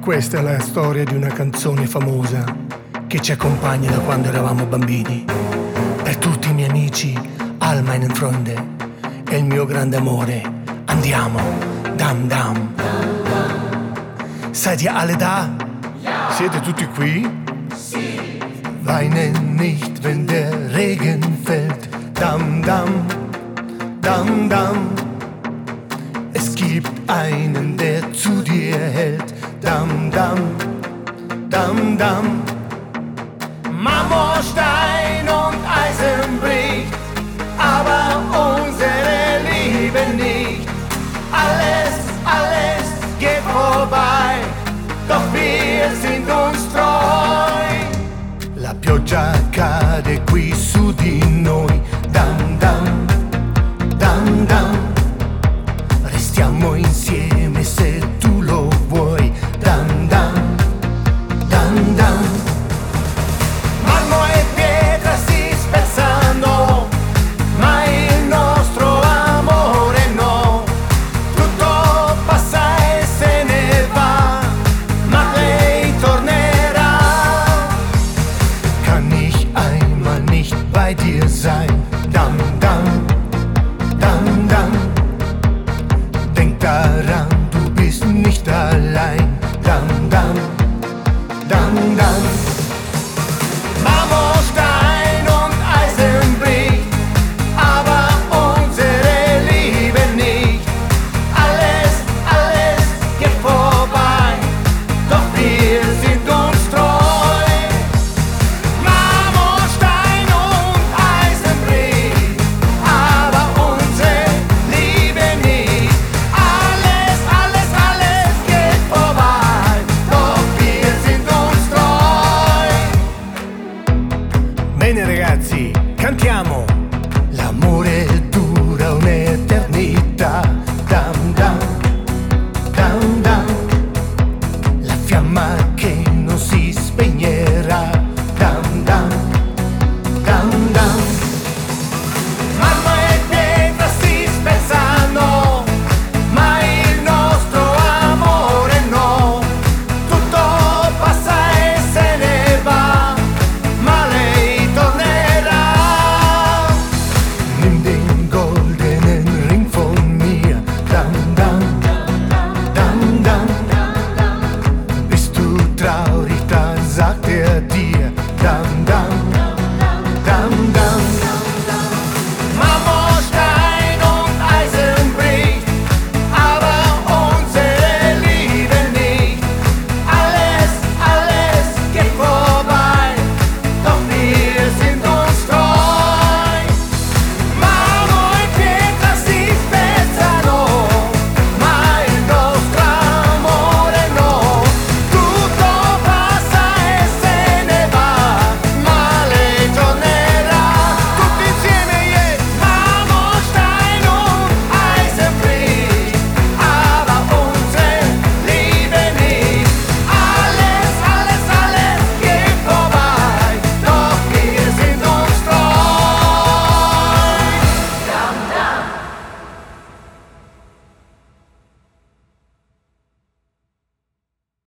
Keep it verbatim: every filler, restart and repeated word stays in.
Questa è la storia di una canzone famosa che ci accompagna da quando eravamo bambini. Per tutti i miei amici, all meine Freunde, e il mio grande amore, andiamo, dam dam. Seid ihr alle da? Ja. Siete tutti qui? Sì. Weinen nicht, wenn der Regen fällt, dam dam, dam dam. Es gibt einen, der zu dir hält, dam dam, dam dam. Marmorstein und Eisen bricht, aber unsere Liebe nicht. Alles, alles geht vorbei, doch wir sind uns treu. La pioggia cade qui su di noi, dam dam, dam dam. Restiamo insieme se